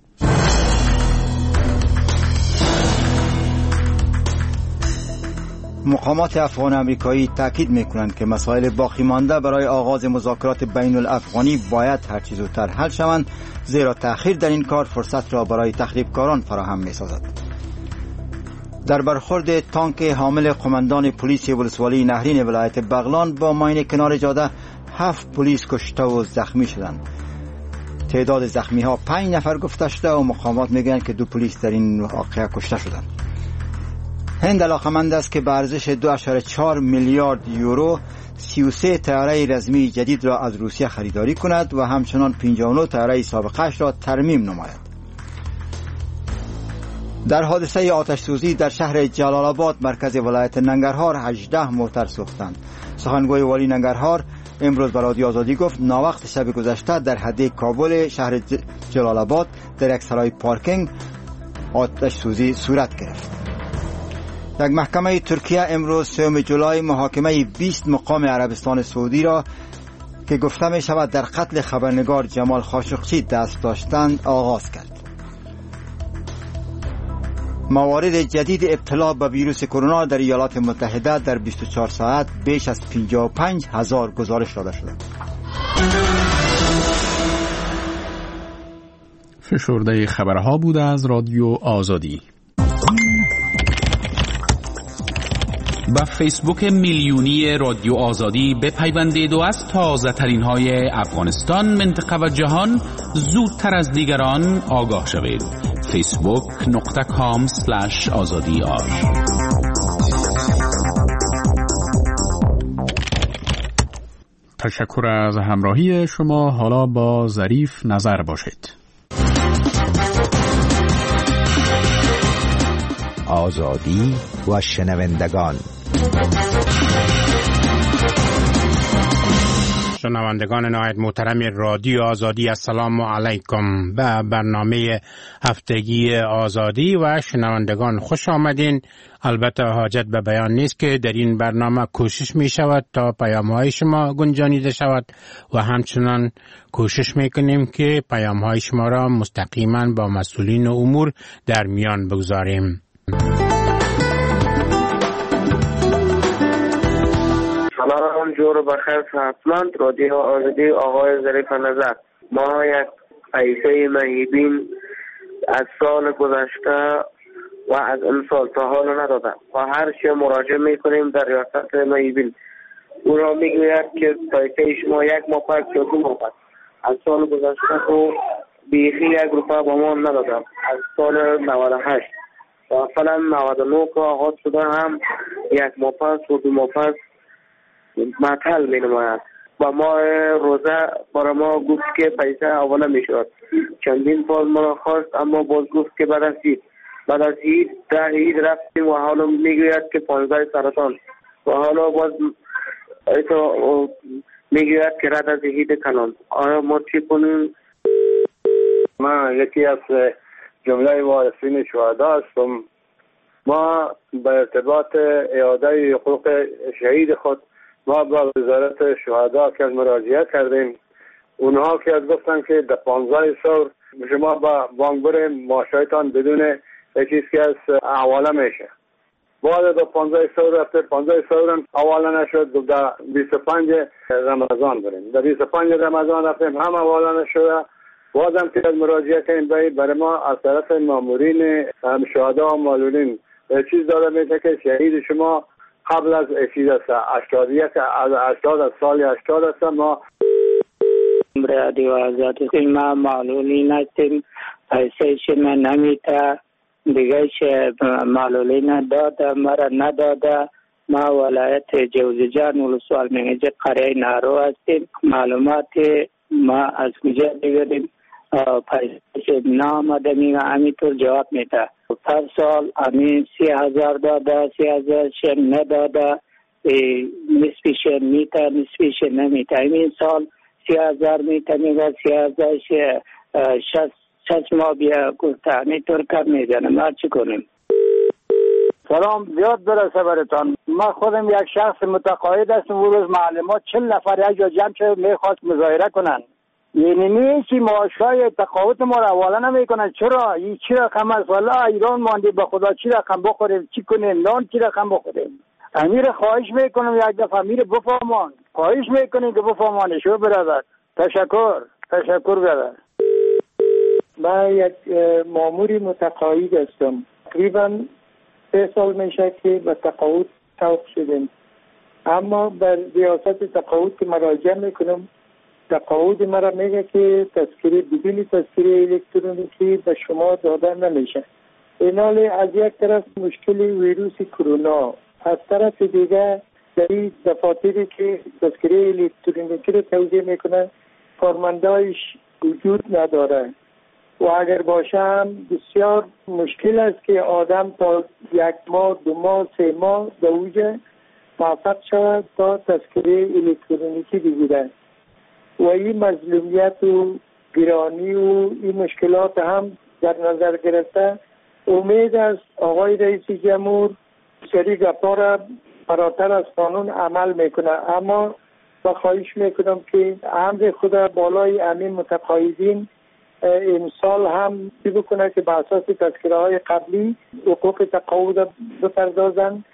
Speaker 3: مقامات افغان امریکایی تاکید می‌کنند که مسائل باقی مانده برای آغاز مذاکرات بین الافغانی باید هر چه زودتر حل شوند، زیرا تأخیر در این کار فرصت را برای تخریبکاران فراهم می‌سازد. در برخورد تانک حامل قماندان پلیس ولسوالی نهرین ولایت بغلان با ماین کنار جاده هفت پلیس کشته و زخمی شدند. تعداد زخمی ها پنج نفر گفته شده و مقامات میگویند که دو پلیس در این واقعه کشته شدند. هند علاقمند است که به ارزش دو ممیز چهار میلیارد یورو سی و سه طیاره رزمی جدید را از روسیه خریداری کند و همچنان پنجاه و نه طیاره سابقه‌اش را ترمیم نماید. در حادثه آتش سوزی در شهر جلال آباد مرکز ولایت ننگرهار هجده موتر سوختند. سخنگوی والی ننگرهار امروز به رادیو آزادی گفت ناوقت شب گذشته در حده کابل شهر جلال آباد در یک سرای پارکینگ آتش سوزی صورت گرفت. یک محکمه ترکیه امروز سوم جولای محاکمه بیست مقام عربستان سعودی را که گفته می شود در قتل خبرنگار جمال خاشقچی دست داشتند آغاز کرد. موارد جدید ابتلا به ویروس کرونا در ایالات متحده در بیست و چهار ساعت بیش از پنجاه و پنج هزار گزارش داده شده.
Speaker 2: فشرده خبرها بود از رادیو آزادی.
Speaker 9: با فیسبوک میلیونی رادیو آزادی بپیوندید و از تازه ترین های افغانستان، منطقه و جهان زودتر از دیگران آگاه شوید. فیسبوک نقطه کام سلش آزادی آر.
Speaker 2: تشکر از همراهی شما. حالا با ظریف نظر باشید.
Speaker 16: آزادی و شنوندگان.
Speaker 17: شنوندگان نهایت محترم رادیو آزادی، السلام علیکم. به برنامه هفتگی آزادی و شنوندگان خوش آمدین. البته حاجت به بیان نیست که در این برنامه کوشش می شود تا پیام های شما گنجانیده شود و همچنان کوشش می کنیم که پیام های شما را مستقیما با مسئولین امور در میان بگذاریم.
Speaker 18: سلام جور بخیر صحتمند رادیو آزادی آقای ظریف نظر. ما یک ایسه مهیبین از سال گذشته و از این سال تا حال ندادم و هر چه مراجعه میکنیم در ریاست مهیبین او را میگوید که پیسه شما یک ماه پس یا دو ماه پس از سال گذشته تو بیخی یک روپه با ما ندادم. از سال نود و هشت تا فعلا نود و نه که آغاز شده هم یک ماه پس و دو ماه پس معطل می نماید. با ما روزه برای ما گفت که پیسه اولا می شود. چندین بار ما خواست اما باز گفت که برسید بعد از عید ده عید رفتیم و حالا میگوید که پانزده سرطان و حالا باز ایتو میگوید که رد از عید کنان. آیا ما چی کنیم؟
Speaker 19: من یکی از جمله وارثین شهدا هستم. ما به ارتباط اعاده حقوق شهید خود ما با وزارت شهدا که مراجعه کردیم. اونها که از گفتن که در پانزده سال شما با بانکبر معاشایتان بدون چیزی که از حواله میشه. بعد در پانزده سال رفته پانزده سال هم حواله نشد. در بیست و پنج رمضان بریم. در بیست و پنج رمضان رفتیم هم حواله نشد. بازم که از مراجعه کنیم برای ما از طرف مامورین شهدا و معلولین چیز داده میشه که شهید شما قبل از چیز است هشتاد یک از هشتاد از سال هشتاد است. ما
Speaker 20: رادیو آزادی ما معلولین هستیم. پیسه شما نمیته دیگه شه معلولین داده مرا نداده. ما ولایت جوزجان ولسوال منیجه قریه نارو هستیم. معلومات ما از کجا بگیریم؟ پیسه نامده میگه همینطور جواب میده. هر سال همین سی هزار داده سی هزار شه نداده نصفیش میته نصفیش نمیته. این سال سی هزار میته میگه سی هزار شه شست شست ما بیا گفته همینطور کر میزنه. ما چی کنیم؟
Speaker 21: سلام زیاد برسه برتان. ما خودم یک شخص متقاعد هستم. و روز معلومات چل نفر یک جا جمع شد میخواست مظاهره کنن. یعنی نیستی معاشای تقاعد ما را حواله نمی کنن. چرا؟ این چی رقم است؟ والا ایران مانده به خدا چی رقم بخوریم؟ چی کنیم؟ نان چی رقم بخوریم؟ امیر خواهش میکنم یک دفعه امیر بفهمان. خواهش میکنیم که بفهمانه شو برادر. تشکر. تشکر برادر.
Speaker 22: من یک ماموری متقاعد هستم. تقریبا سه سال میشه که به تقاعد توقف شدیم. اما بر ریاست تقاعد که مراجعه میکنم تقاعد مرا میگه که تذکره بدون تذکره الکترونیکی به شما داده نمیشه. اینال از یک طرف مشکل ویروس کرونا، از طرف دیگه در این دفاتری که تذکره الکترونیکی رو توزیع میکنن کارمندایش وجود نداره و اگر باشه هم بسیار مشکل است که آدم تا یک ماه دو ماه سه ماه در اوجه موفق شود تا تذکره الکترونیکی بگیره و این مظلومیت و گرانی و این مشکلات هم در نظر گرفته امید است آقای رئیس جمهور سری گپا را فراتر از قانون عمل میکنه. اما با خواهش میکنم که امر خدا بالای امین متقاعدین امسال هم چی بکنه که به اساس تذکره های قبلی حقوق تقاعد بپردازن.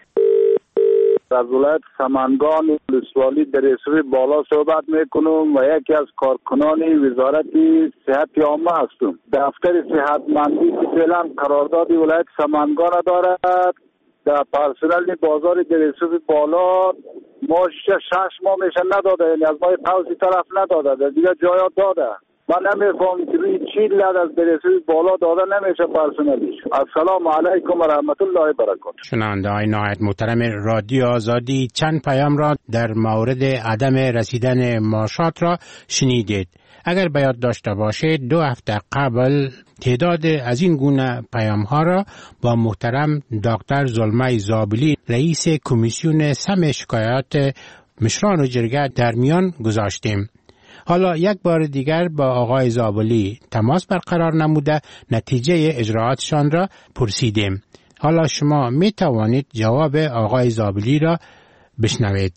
Speaker 19: از ولایت سمنگان ولسوالی در رسوی بالا صحبت میکنم و یکی از کارکنان وزارت صحت عامه هستم. دفتر صحتمندی که فعلا قرارداد ولایت سمنگان دارد در پرسنل بازار در رسوی بالا ما شش ماه میشه نداده، یعنی از ماه قوسی طرف نداده، در دیگه جایات داده. من نمیفهم که روی چی لد از درسوی بالا داده نمیشه پرسنلش. السلام علیکم و رحمت الله و برکاته.
Speaker 17: شنونده های نهایت محترم رادیو آزادی، چند پیام را در مورد عدم رسیدن معاشات را شنیدید. اگر به یاد داشته باشید دو هفته قبل تعداد از این گونه پیام ها را با محترم دکتر زلمه زابلی رئیس کمیسیون سم شکایات مشران و جرگه در میان گذاشتیم. حالا یک بار دیگر با آقای زابلی تماس برقرار نموده نتیجه اجراعاتشان را پرسیدیم. حالا شما می توانید جواب آقای زابلی را بشنوید.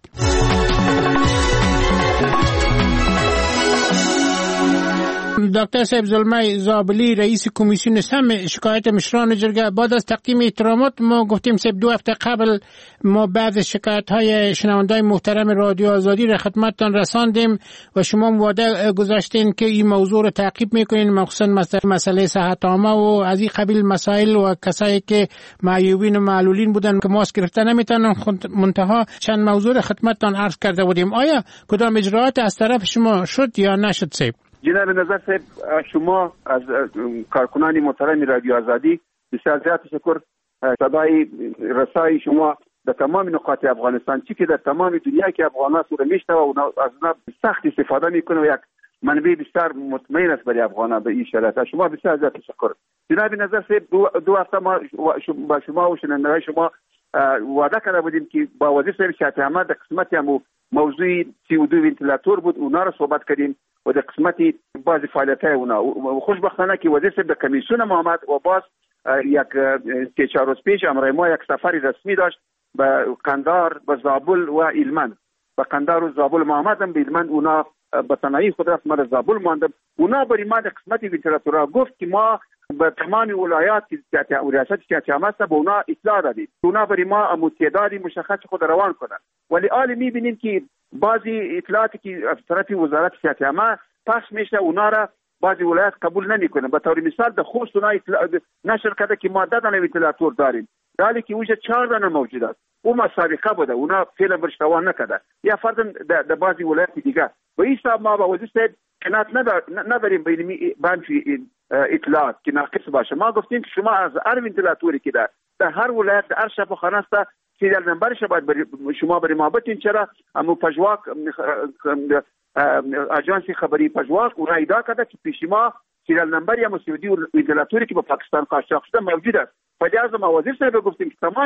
Speaker 17: دکتر صاحب زلمه زابلی رئیس کمیسیون سم شکایت مشران جرگه، بعد از تقدیم احترامات ما گفتیم صاحب دو هفته قبل ما بعض شکایت های شنوندای محترم رادیو آزادی را خدمتتان رساندیم و شما وعده گذاشتین که این موضوع را تعقیب میکنین، مخصوصا مسئله صحت عامه و از این قبیل مسائل و کسایی که معیوبین و معلولین بودن که ماسک گرفته نمیتونن. منتها چند موضوع را خدمتتان عرض کرده بودیم. آیا کدام اجراعات از طرف شما شد یا نشد صاحب؟
Speaker 23: جناب نظر صاحب، شما از کارکنان محترم رادیو آزادی بسیار زیاد تشکر. صدای رسای شما در تمام نقاط افغانستان چی که در تمام دنیا که افغانان سوره میشنوه و از اونها سخت استفاده میکنه و یک منبع بسیار مطمئن است برای افغانان به این شرایط. شما بسیار زیاد تشکر. جناب نظر صاحب دو, دو هفته ما با شما و شنوندگان شما وعده کرده بودیم که با وزیر صاحب شهادت احمد در قسمت هم موضوع سی و دو ونتیلاتور بود، اونا را صحبت کردیم و در قسمت بعضی فعالیت‌های اونا. خوشبختانه که وزیر صاحب در کمیسیون ما آمد و باز یک سه چهار روز پیش امروز ما یک سفر رسمی داشت به قندار، به زابل و هلمند. به قندار و زابل ما آمدم، به هلمند اونا به تنهایی خود رفت، ما در زابل ماندم. اونا برای ما در قسمت ونتیلاتورها گفت که ما به تمام ولایات که ریاست شهادت احمد به اونا اطلاع دادیم، اونا برای ما تعدادی مشخص خود روان کنند. ولی حالا می‌بینیم که بعضی اطلاعاتی که از طرف وزارت شهادت احمد پخش میشه اونا را بعضی ولایات قبول نمیکنه. به طور مثال در خوست اونا نشر کرده که ما ده دانه ونتیلاتور داریم، در حالی که اونجا چهار دانه موجود است. اون مسابقه بوده، اونا فعلا برش توان نکرده. یا فرضاً در بعضی ولایات دیگه به این حساب ما با وزیر صاحب کنات نداریم به منفی اطلاعات که ناقص باشه. ما گفتیم که شما از هر ونتیلاتوری که در در هر ولایت در هر شفاخانه است سریال نمبرش باید بری شما برای ما بتین. چرا امو پژواک اجانسی خبری پژواک اون ایدا کرده که پیش ما سریال نمبر یا مسعودی ونتیلاتوری که با پاکستان قاچاق شده موجود است. فجأة ما وزیر صاحب گفتیم که تمام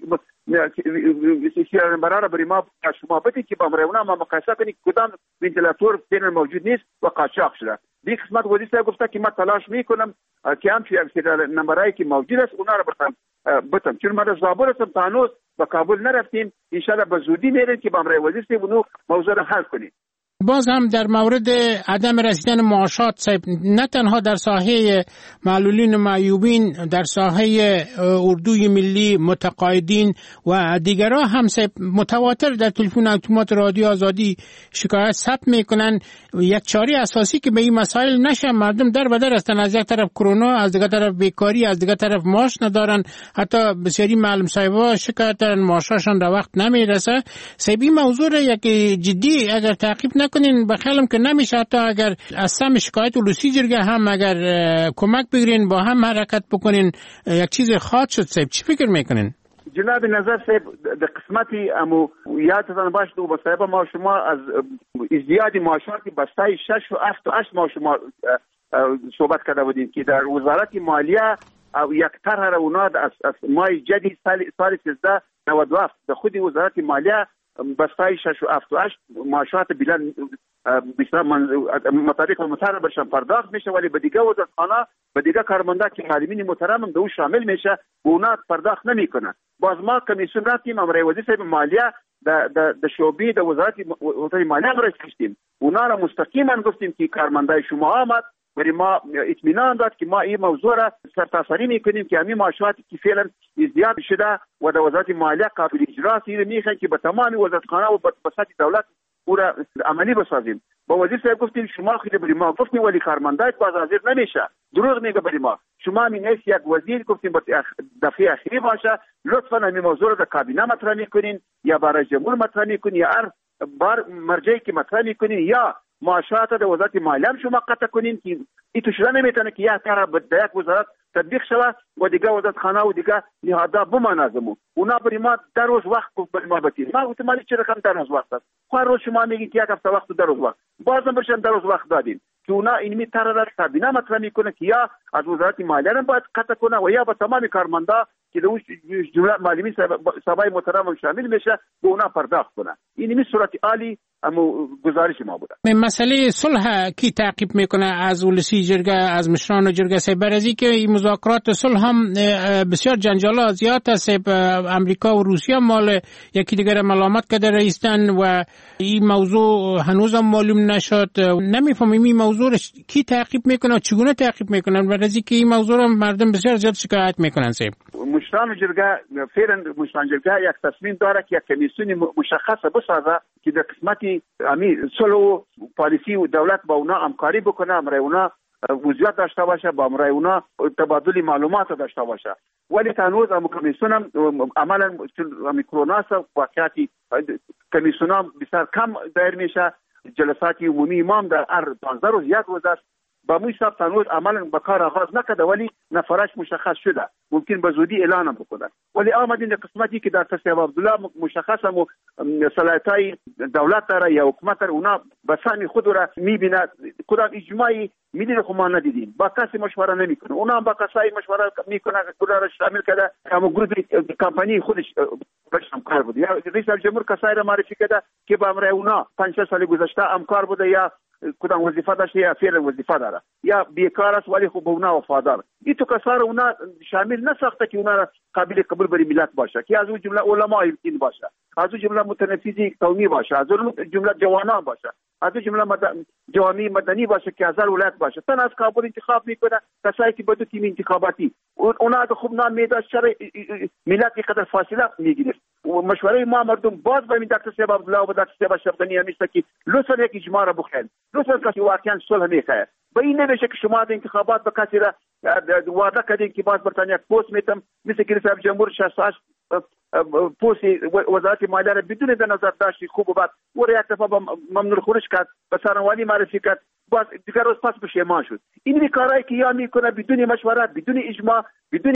Speaker 23: سریال نمبرها را برای ما شما بتین که با امرونا ما مقایسه کنیم کدام ونتیلاتور بین موجود نیست و قاچاق شده. دیگه قسمت وزیر صاحب گفته که من تلاش میکنم که همچی سریال نمبرایی که موجود است اونا را برتم بتم. چون ما در زابل هستم تا هنوز به کابل نرفتیم، ان شاء الله به زودی میریم که با امروی وزیر صاحب اونو موضوع را حل کنیم.
Speaker 17: باز هم در مورد عدم رسیدن معاشات صاحب، نه تنها در ساحه معلولین و معیوبین، در ساحه اردوی ملی، متقاعدین و دیگرها هم صاحب متواتر در تلفن اتومات رادیو آزادی شکایت ثبت میکنن. یک چاره اساسی که به این مسائل نشه، مردم در بدر هستن، از یک طرف کرونا، از دیگر طرف بیکاری، از دیگر طرف معاش ندارن، حتی بسیاری معلم صاحبا شکایت دارن معاششان در وقت نمیرسه. صاحب این موضوع یک جدی اگر تعقیب نکنین بخیالم که نمیشه. حتی اگر از سم شکایت ولوسی جرگه هم اگر کمک بگیرین، با هم حرکت بکنین، یک چیز خاص شد. صاحب چی فکر میکنین؟
Speaker 23: جناب نظر صاحب در قسمتی امو یادتان باشه دو با صاحب ما شما از ازدیاد معاشاتی بستای شش و هفت و هشت ما شما صحبت کرده بودیم که در وزارت مالیه او یک طرح را اونا از, از مای جدی سال سال سیزده نود و هفت در خود وزارت مالیه بستای شش و هفت و هشت معاشات بلند بسیار مطابق مطالبه برشان پرداخت میشه، ولی به دیگه وزارتخانه به دیگه کارمندا که معلمین محترم هم به اون شامل میشه و اونا پرداخت نمیکنن. باز ما کمیسیون رفتیم امروی وزیر صاحب مالیه در در شعبه در وزارت وزارت مالیه را کشیدیم، اونا را مستقیما گفتیم که کارمندای شما آمد ولی ما اطمینان داد که ما این موضوع را سرتاسری میکنیم که همین معاشاتی که فعلا ازدیاد شده و در وزارت مالیه قابل اجراست این میخوایم که به تمام وزارتخانه و به سطح دولت او را عملی بسازیم. با وزیر صاحب گفتیم شما خیلی بری ما گفتیم ولی کارمندای باز حاضر نمیشه، دروغ میگه بری ما. شما می نیست یک وزیر گفتیم با دفعه اخیری باشه لطفا همین موضوع را در کابینه مطرح میکنین یا برای جمهور مطرح میکنین یا هر بار مرجعی که مطرح میکنین یا معاشات در وزارت مالیه هم شما قطع کنین که این تو شده نمیتونه که یک طرح در یک وزارت تطبیق شود و دیگه وزارتخانه و دیگه نهادها بمانازمو اونا بری ما در روز وقت بری ما بتیم. ما گفتم مالی چه رقم در روز وقت است؟ هر روز شما میگید که یک هفته وقت در روز وقت بازم برشن در روز وقت دادیم که اونا اینمی طرح را کابینه مطرح میکنه که یا از وزارت مالیه هم باید قطع کنه و یا با تمام کارمندا که در اون جمله معلمین صاحبای محترم شامل میشه به اونا پرداخت کنه. اینمی صورت عالی اما گزارش ما بوده.
Speaker 17: مسئله صلح کی تعقیب میکنه از ولسی جرگه، از مشران جرگه صاحب؟ برای که این مذاکرات صلح هم بسیار جنجالا زیاد است. امریکا و روسیه مال یکی دیگر ملامت کرده رئیسن و این موضوع هنوز هم معلوم نشد. نمیفهمیم این موضوع کی تعقیب میکنه و چگونه تعقیب میکنن، برای که این موضوع هم مردم بسیار زیاد شکایت میکنن. صاحب
Speaker 23: مشران جرگه فعلا مشران جرگه یک تصمیم داره که یک کمیسیون مشخص بسازه که در قسمتی امی صلح و پالیسی و دولت با اونا همکاری بکنه، امرای اونا وضعیت داشته باشه، با امرای اونا تبادل معلومات داشته باشه. ولی هنوز هم کمیسیون هم عملا امی کرونا است واقعیتی کمیسیون هم بسیار کم دایر میشه. جلسات عمومی امام در هر پانزده روز یک روز است با موی صاحب تنوز عملا به کار آغاز نکرده ولی نفرش مشخص شده، ممکن به زودی اعلان بکنه. ولی آمدین قسمتی که در تصویب عبدالله مشخص هم صلاحیت‌های دولت داره یا حکومت داره، اونا به سهم خود را میبینه، کدام اجماعی میدونه که ما ندیدیم، با کسی مشوره نمیکنه، اونا هم با کسایی مشوره میکنه کدا را شامل کرده اما گروه کمپانی خودش باشم کار بود. یا رئیس جمهور کسایی را معرفی کرده که با امر اونا پنج سال گذشته همکار بوده یا کدام وظیفه داشته یا فعلا وظیفه داره یا بیکار است ولی خب اونا وفادار. این تو کسا را اونا شامل نساخته که اونا قابل قبول بر ملت باشه، که از اون جمله علمای دین باشه، از اون جمله متنفذی قومی باشه، از اون جمله جوانان باشه، از اون جمله مد... جوانی مدنی باشه که از هر ولایت باشه. تن از کابل انتخاب میکنه کسایی که بدو تیم انتخاباتی اونا خوب نام میداد شر ملت اینقدر فاصله میگیره. مشوره ما مردم باز به این دکتر صاحب عبدالله و دکتر صاحب شفقانی همیشه که لطفا یک اجماع را بخیر، لطفا که واقعا صلح میخواه. به این نمیشه که شما در انتخابات به کسی را وعده کردین که باز برتانیا پست میتم مثل که رئیس جمهور شصت و هشت پست وزارت مالیه را بدون در نظر داشتی خوب و بد و یک دفعه ممنوع خروج کرد به سرانوالی معرفی کرد، باز دیگر روز پس پشیمان شد. این کارهایی که یا میکنه بدون مشورت، بدون اجماع، بدون